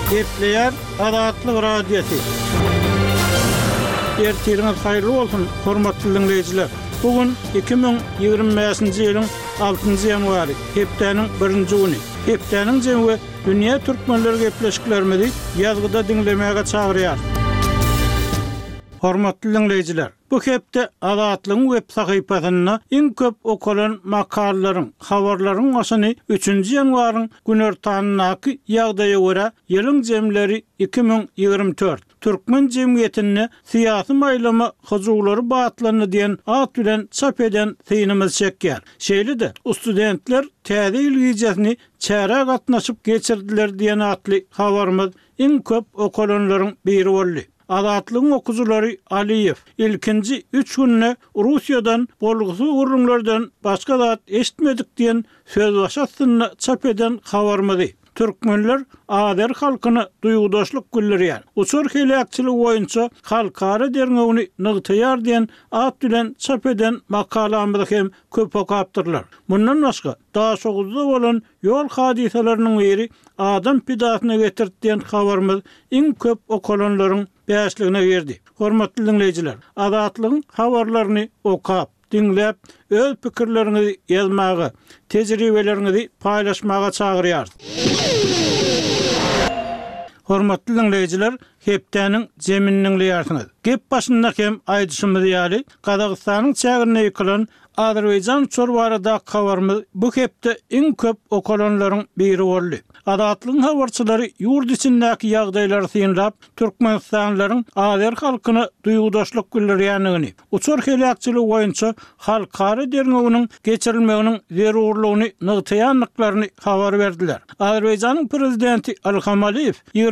Epleyer Adatlyk radiosu. Ertiriniz hayırlı olsun, hormatly dinleyijiler. Bugün 2025-nji ýylyň 6-njy ýanwary, hepdeniň 1-nji güni. Hepdeniň jemgy dünýä türkmenleri gepleşiklerimizi ýazgyda dinlemäge çagyrýar. Hormatly dinleyijiler, bu hepde Adatlyň web sahypasyna iň köp okulan makalalaryň, habarlaryň aşyny 3-nji ýanwaryň günertanynaky ýagdaýa görä ýylyň jemleri 2024. Türkmen jemgyýetini syýasy maýlama huzurlary batlanyny diýen at bilen çap eden synymyz çekýär. Şeýle-de studentler täze ilgijesini çäre gatnaşyp geçirdiler diýen atly habarymyz iň köp okulanlaryň biri boldy. Adatlyň okuzulary Aliyev ilkinji 3 günne Russiýadan bolgusy urunlardan başga zat eşitmedik diýen söz başasyna çap eden habarymyz. Türkmenler Ader halkyny duýgudaşlyk güllerýär. Uçur helakçylyk boýunça halkara derňegini nygtaýar diýen at bilen çap eden makalamyzda hem köp okapdyrlar. Mundan başga daha şoguzda bolan ýol hadisalarynyň biri adam pidasyna getirdiýen habarymyz iň köp okulanlaryň bäşligine berdi. Hormatly dinleyijiler, Adatlyň habarlaryny okap, dinläp, öz pikirlerinizi ýazmagy, tejribelerinizi paýlaşmaga çagyrýar. Hormatly dinleyijiler, hepdeniň jeminiň ýarsyňyz. Gep başynda hem aýdyşymyz ýaly, Gazagystanyň çägirine ýykylan Azerbaýjan çorbarada habarymyz bu hepde iň köp okulanlaryň biri boldy. Adatlyň habarçylary ýurt içindäki ýagdaýlary synlap, türkmenistanylaryň Azer halkyny duýgudaşlyk güllerýänligini, uçur helakçylyk boýunça halkara derňeginiň geçirilmeginiň zerurlygyny nygtaýanlyklaryny habar berdiler. Azerbaýjanyň prezidenti Ilham Aliyev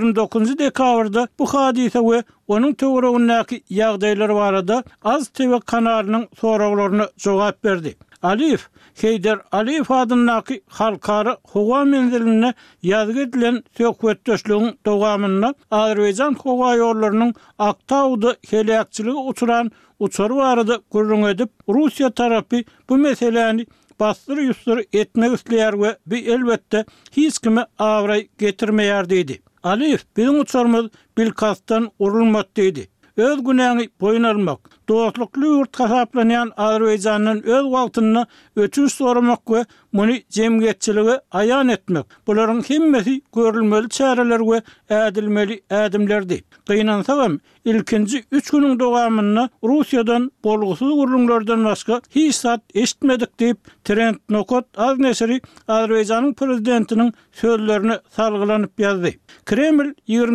29 dekabrda bu hadise we onun töweregindäki ýagdaýlar barada Az TV kanalynyň soraglaryna jogap berdi. Aliyev, Heydar Aliyev adyndaky halkara howa menziline ýazgy edilen söhbetdeşligiň dowamyna Azerbaýjan howa ýollarynyň Aktauda helakçylygy uçuran uçur barada gurrun edip Russiýa tarapy bu meseleni bastır etmek isleýär we bu elbetde hiç kime awray getirmeýär diýdi. Aliyev, bizim uçurmyz bilkastan urulmat diýdi. Öz günäni boyun almak, dostlukly ýurt hasaplanýan Azerbaýjanyň öz wagtyny ötünç soramak we muny jemgyýetçiligi aýan etmek. Bularyň hemmesi görülmeli çäreler we ädilmeli ädimlerdi. Gynansagam ilkinji 3 güniň dowamyna Russiýadan bolgusy urunlardan başga hiç zat eşitmedik diýip Trend Nokot az nesri Azerbaýjanyň prezidentiniň sözlerini salgylanyp ýazdy. Kreml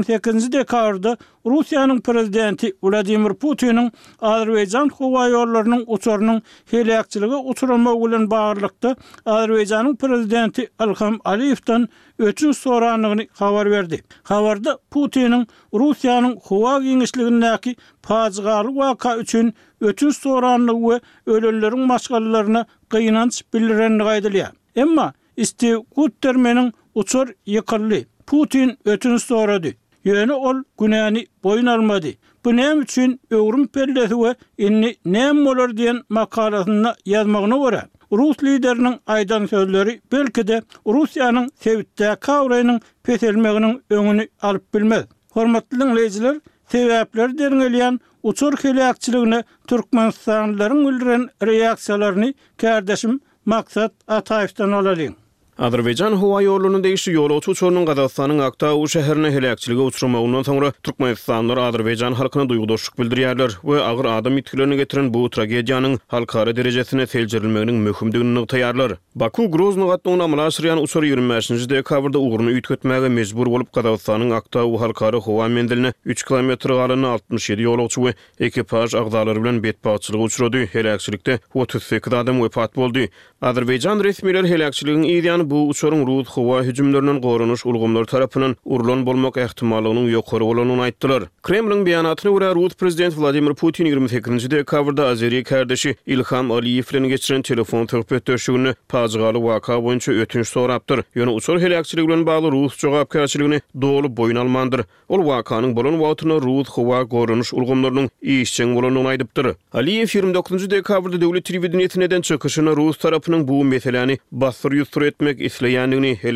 28 dekabrda Russiýanyň prezidenti Vladimir Putin'in Azerbaýjan howa ýollarynyň uçurynyň helakçylygy uçurulmagy bilen baglykda Azerbaýjanyň prezidenti Ilham Aliyevden ötünç soranlygyny habar berdi. Habarda Putin'in Russiýanyň howa giňişligindäki paçgaly waka üçin ötünç soranlygy we ölenleriň maşgallalaryna gynanç bildirenligi aýdylýar. Emma Steve Guttermaniň uçur ýykyldy. Putin ötünç sorady. Ýöne ol günäni boyun almady. Bu näme üçin öwrüm pellesi we inni näme bolar diýen makalasyna ýazmagyna görä. Rus lideriniň aýdan sözleri belki-de Russiýanyň sebitdäki awraýynyň peselmeginiň öňüni alyp bilmez. Hormatly dinleyijiler, sebäpler derňelýän uçur helakçylygyna türkmenistanlylaryň bildiren reaksiýalaryny kärdeşim Maksat Ataýevden alalım. Azerbaýjan howa ýolunun degişi ýolagçy uçurynyň Gazagystanyň Aktau şäherine helakçylyga uçurmagynyň soňra türkmenistanlylar Azerbaýjan halkyna duýgudaşlyk bildirýärler we agyr adam itkilerini getiren bu tragediýanyň halkara derejesine seljirilmeginiň möhümdigini nygtaýarlar. Baku Grozny gatnagyna amallaşdyrýan uçur 25-nji dekabrda uguruny üýtgetmäge mejbur bolup Gazagystanyň Aktau halkara howa menziline 3 kilometr galyny 67 ýolagçy we ekipaj agdalary bilen betbaçylyga uçurady. Helakçylykda 38 adam wepat boldy. Azerbaýjan resmiler helakçylygyň ýa bu uçurun Rus howa hüjümlerinden gorunuş ulgamlar tarapyndan urulan bolmak ähtimallygynyň ýokary bolanyny aýtdylar. Kremliň beýanatyna görä Rus prezident Vladimir Putin 28-nji dekabrda Azeri kardeşi Ilham Aliyev bilen geçiren telefon söhbetdeşligini paçgaly waka boýunça ötünç sorapdyr. Ýöne uçur helakçylygy bilen bagly Rus jogapkärçiligini dolu boyun almandyr. Ol wakanyň bolan wagtyna Rus howa gorunuş ulgamlarynyň işçiň bolanyny aýdypdyr. Aliyev 29-nji dekabrda döwlet telewizionyny çykyşyna Rus tarapynyň bu meseleni bastır etmek isleýändigini